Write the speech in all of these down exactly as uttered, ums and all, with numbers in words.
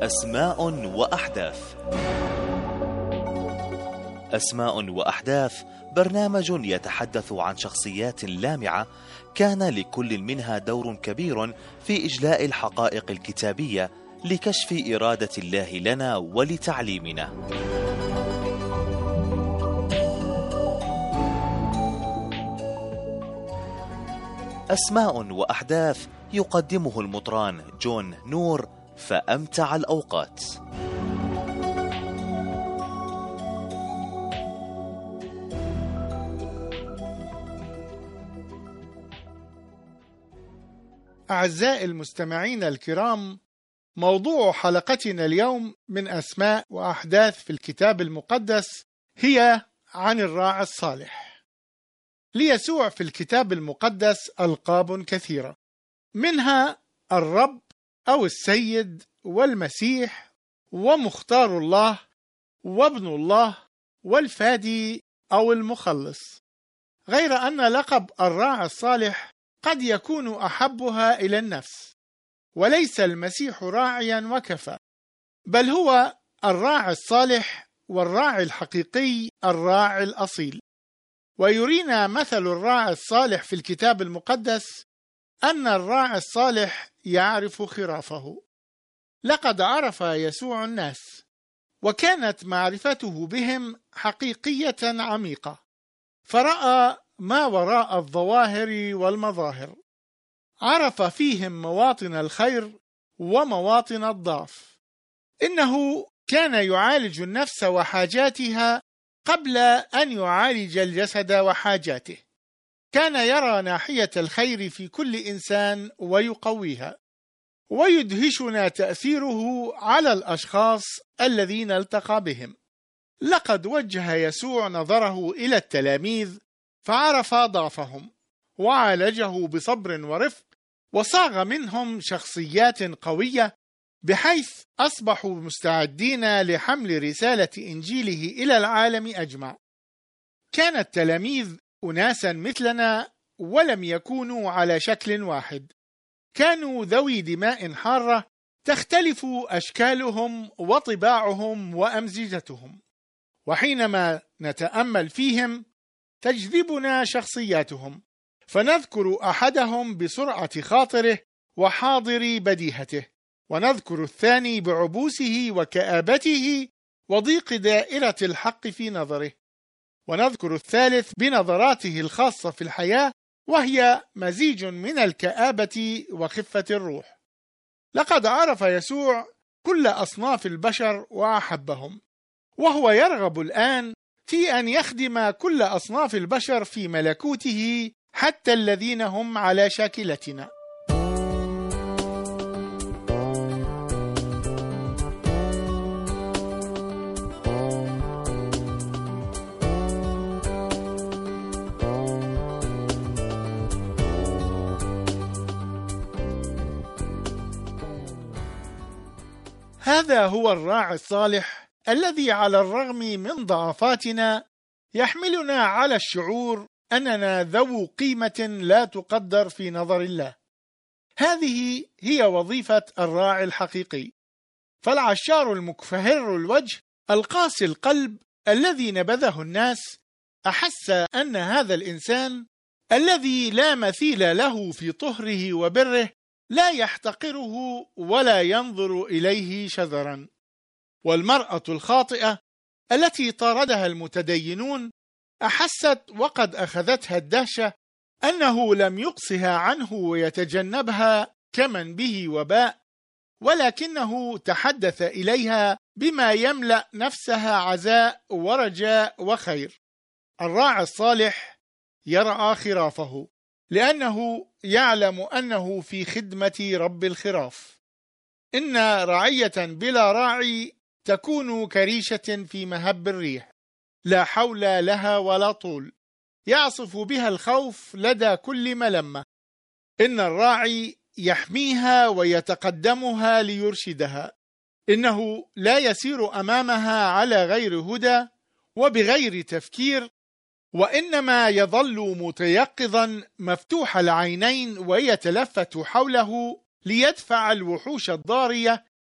أسماء وأحداث. أسماء وأحداث برنامج يتحدث عن شخصيات لامعة كان لكل منها دور كبير في إجلاء الحقائق الكتابية لكشف إرادة الله لنا ولتعليمنا. أسماء وأحداث يقدمه المطران جون نور، فأمتع الأوقات. أعزائي المستمعين الكرام، موضوع حلقتنا اليوم من أسماء وأحداث في الكتاب المقدس هي عن الراعي الصالح. ليسوع في الكتاب المقدس ألقاب كثيرة، منها الرب أو السيد والمسيح ومختار الله وابن الله والفادي أو المخلص، غير أن لقب الراعي الصالح قد يكون أحبها إلى النفس، وليس المسيح راعيا وكفى، بل هو الراعي الصالح والراعي الحقيقي الراعي الأصيل. ويرينا مثل الراعي الصالح في الكتاب المقدس أن الراعي الصالح يعرف خرافه. لقد عرف يسوع الناس، وكانت معرفته بهم حقيقية عميقة، فرأى ما وراء الظواهر والمظاهر، عرف فيهم مواطن الخير ومواطن الضعف. إنه كان يعالج النفس وحاجاتها قبل أن يعالج الجسد وحاجاته. كان يرى ناحية الخير في كل إنسان ويقويها، ويدهشنا تأثيره على الأشخاص الذين التقى بهم. لقد وجه يسوع نظره إلى التلاميذ فعرف ضعفهم، وعالجه بصبر ورفق، وصاغ منهم شخصيات قوية بحيث أصبحوا مستعدين لحمل رسالة إنجيله إلى العالم أجمع. كان التلاميذ أناسا مثلنا، ولم يكونوا على شكل واحد، كانوا ذوي دماء حارة تختلف أشكالهم وطباعهم وأمزجتهم، وحينما نتأمل فيهم تجذبنا شخصياتهم، فنذكر أحدهم بسرعة خاطره وحاضر بديهته، ونذكر الثاني بعبوسه وكآبته وضيق دائرة الحق في نظره، ونذكر الثالث بنظراته الخاصة في الحياة، وهي مزيج من الكآبة وخفة الروح. لقد عرف يسوع كل أصناف البشر وأحبهم، وهو يرغب الآن في أن يخدم كل أصناف البشر في ملكوته، حتى الذين هم على شاكلتنا. هذا هو الراعي الصالح الذي على الرغم من ضعفاتنا يحملنا على الشعور أننا ذو قيمة لا تقدر في نظر الله. هذه هي وظيفة الراعي الحقيقي. فالعشار المكفهر الوجه القاسي القلب الذي نبذه الناس أحس أن هذا الإنسان الذي لا مثيل له في طهره وبره لا يحتقره ولا ينظر إليه شذرا. والمرأة الخاطئة التي طاردها المتدينون أحست وقد أخذتها الدهشة أنه لم يقصها عنه ويتجنبها كمن به وباء، ولكنه تحدث إليها بما يملأ نفسها عزاء ورجاء وخير. الراعي الصالح يرعى خرافه لأنه يعلم أنه في خدمة رب الخراف. إن رعية بلا راعي تكون كريشة في مهب الريح، لا حول لها ولا طول، يعصف بها الخوف لدى كل ملمة. إن الراعي يحميها ويتقدمها ليرشدها، إنه لا يسير أمامها على غير هدى وبغير تفكير، وإنما يظل متيقظا مفتوح العينين ويتلفت حوله ليدفع الوحوش الضارية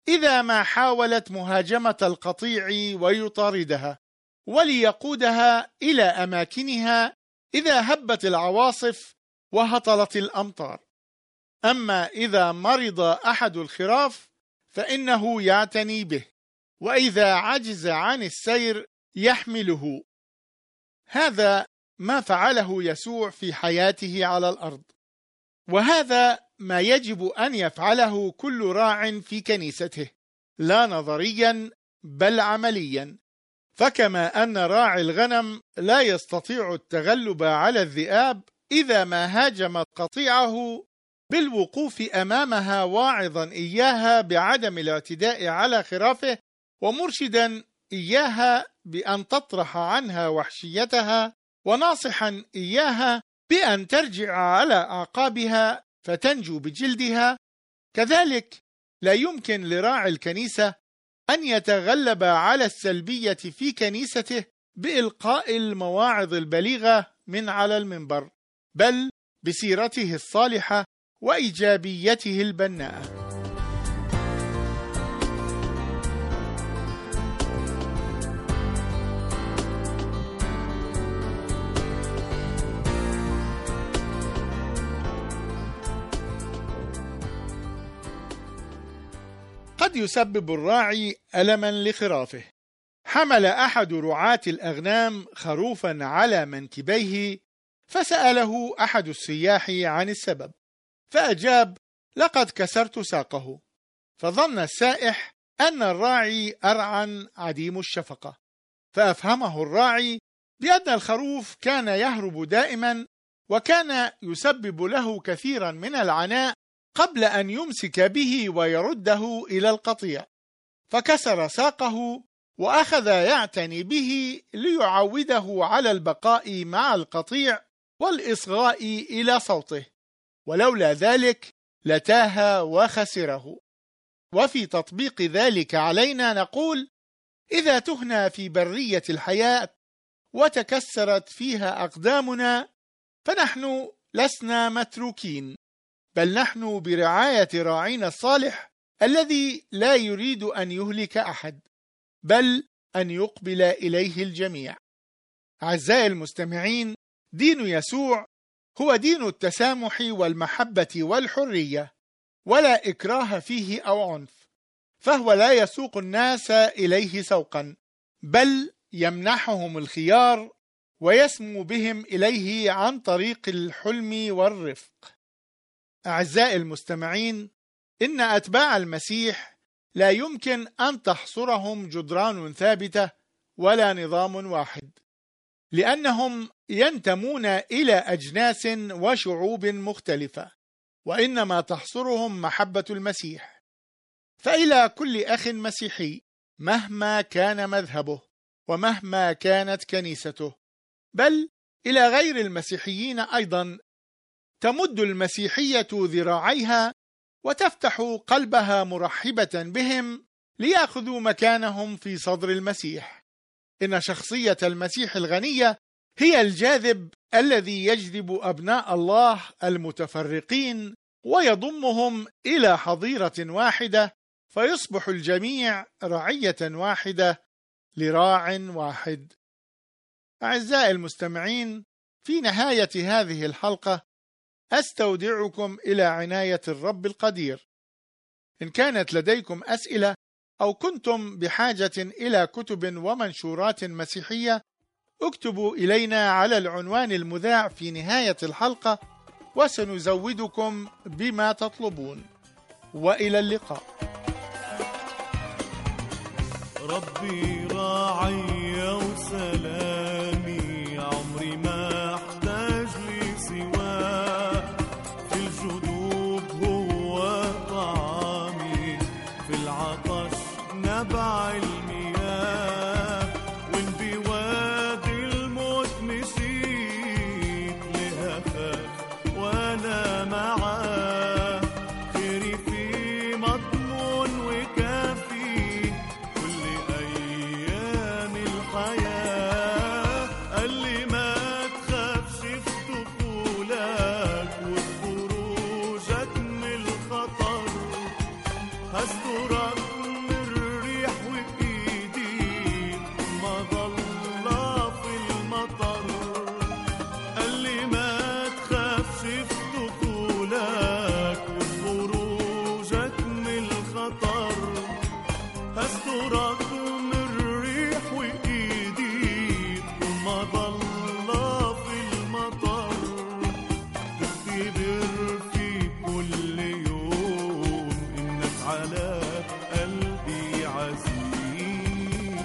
إذا ما حاولت مهاجمة القطيع ويطاردها، وليقودها إلى أماكنها إذا هبت العواصف وهطلت الأمطار. أما إذا مرض أحد الخراف فإنه يعتني به، وإذا عجز عن السير يحمله. هذا ما فعله يسوع في حياته على الأرض، وهذا ما يجب أن يفعله كل راع في كنيسته، لا نظريا بل عمليا. فكما أن راعي الغنم لا يستطيع التغلب على الذئاب إذا ما هاجمت قطيعه بالوقوف أمامها واعظا إياها بعدم الاعتداء على خرافه، ومرشدا إياها بأن تطرح عنها وحشيتها، وناصحا إياها بأن ترجع على أعقابها فتنجو بجلدها، كذلك لا يمكن لراعي الكنيسة أن يتغلب على السلبية في كنيسته بإلقاء المواعظ البليغة من على المنبر، بل بسيرته الصالحة وإيجابيته البناءة. قد يسبب الراعي ألما لخرافه. حمل أحد رعاة الأغنام خروفا على منكبيه، فسأله أحد السياح عن السبب، فأجاب: لقد كسرت ساقه. فظن السائح أن الراعي أرعى عديم الشفقة، فأفهمه الراعي بأن الخروف كان يهرب دائما، وكان يسبب له كثيرا من العناء قبل أن يمسك به ويرده إلى القطيع، فكسر ساقه وأخذ يعتني به ليعوده على البقاء مع القطيع والإصغاء إلى صوته، ولولا ذلك لتاه وخسره. وفي تطبيق ذلك علينا نقول: إذا تهنا في برية الحياة وتكسرت فيها أقدامنا فنحن لسنا متروكين، بل نحن برعاية راعينا الصالح الذي لا يريد أن يهلك أحد، بل أن يقبل إليه الجميع. أعزائي المستمعين، دين يسوع هو دين التسامح والمحبة والحرية، ولا إكراه فيه أو عنف، فهو لا يسوق الناس إليه سوقا، بل يمنحهم الخيار ويسمو بهم إليه عن طريق الحلم والرفق. أعزائي المستمعين، إن أتباع المسيح لا يمكن أن تحصرهم جدران ثابتة ولا نظام واحد، لأنهم ينتمون إلى أجناس وشعوب مختلفة، وإنما تحصرهم محبة المسيح. فإلى كل أخ مسيحي مهما كان مذهبه ومهما كانت كنيسته، بل إلى غير المسيحيين أيضا، تمد المسيحية ذراعيها وتفتح قلبها مرحبة بهم ليأخذوا مكانهم في صدر المسيح. إن شخصية المسيح الغنية هي الجاذب الذي يجذب أبناء الله المتفرقين ويضمهم إلى حظيرة واحدة، فيصبح الجميع رعية واحدة لراع واحد. أعزائي المستمعين، في نهاية هذه الحلقة أستودعكم إلى عناية الرب القدير. إن كانت لديكم أسئلة أو كنتم بحاجة إلى كتب ومنشورات مسيحية، اكتبوا إلينا على العنوان المذاع في نهاية الحلقة، وسنزودكم بما تطلبون. وإلى اللقاء. ربي راعي وسلامي، عمري ما احتاج لي سواه، في الجدوب هو طعامي، في العطش نبع المياه، وإن بوادي الموت مشيت لها خاف وأنا معاه، خيري في مضمون وكافي كل أيام الحياة، قال لي ما تخافش في دخولك وخروجك من الخطر، هسترك تختبر في كل يوم إنك على قلبي عزيز.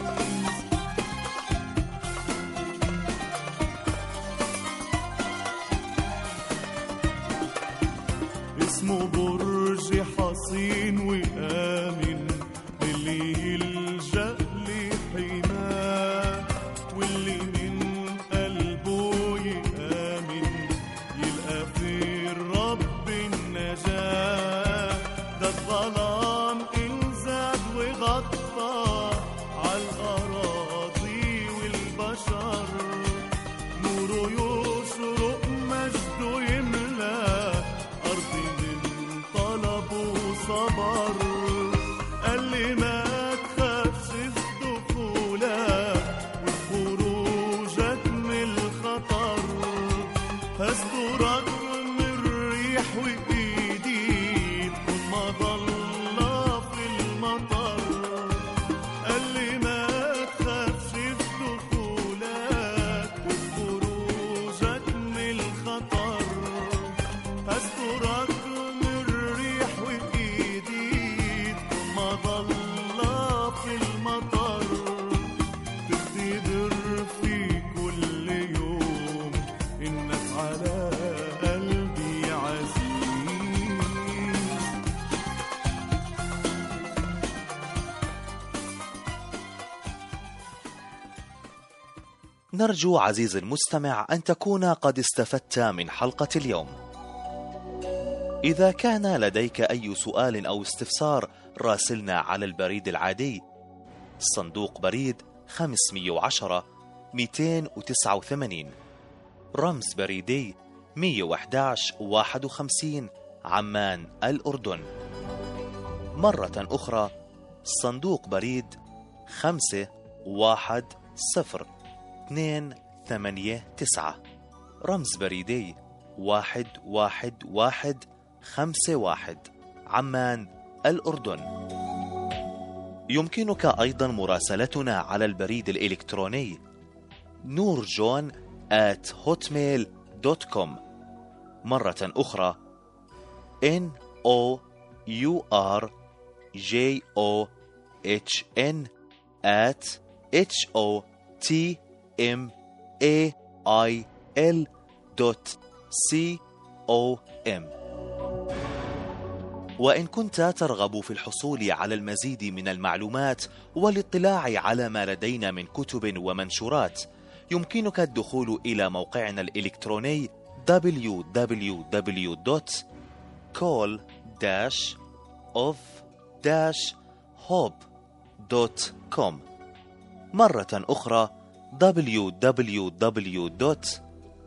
اسمه برج حصين وآمن اللي يلجأ لحماه، واللي من قلبه يآمن يلقى في الرب النجاة. ده الظلام إن زاد وغطى عالأراضي والبشر، نوره يشرق مجده يملى أرضي من طلب وصبر. قال لي ما تخافش في دخولك وخروجك من الخطر، هسترك من الريح وإيدي تكون مظلة في المطر. قال لي ما تخافش في دخولك وخروجك من الخطر، هسترك من الريح وإيدي تكون مظلة في المطر. تختبر في كل يوم إنك على قلبي عزيز. نرجو عزيزي المستمع أن تكون قد استفدت من حلقة اليوم. إذا كان لديك أي سؤال أو استفسار راسلنا على البريد العادي صندوق بريد خمسمئة وعشرة مئتين وتسعة وثمانين، رمز بريدي مئة وأحد عشر واحد وخمسين، عمان الأردن. مرة أخرى صندوق بريد خمسة واحد صفر اثنين ثمانية تسعة، رمز بريدي واحد واحد واحد خمسة واحد، عمان الأردن. يمكنك أيضا مراسلتنا على البريد الإلكتروني نورجون آت هوتميل دوت كوم. مرة أخرى N O U R J O H N at H O T M A I L dot C O M. وإن كنت ترغب في الحصول على المزيد من المعلومات والاطلاع على ما لدينا من كتب ومنشورات، يمكنك الدخول إلى موقعنا الإلكتروني دبليو دبليو دبليو دوت كول داش أوف داش هوب دوت كوم. مرة أخرى دبليو دبليو دبليو دوت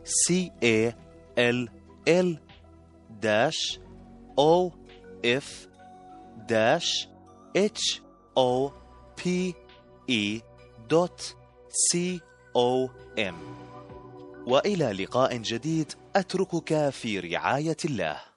كول داش أو إف داش إتش أو بي إي دوت سي أو إم. وإلى لقاء جديد، أتركك في رعاية الله.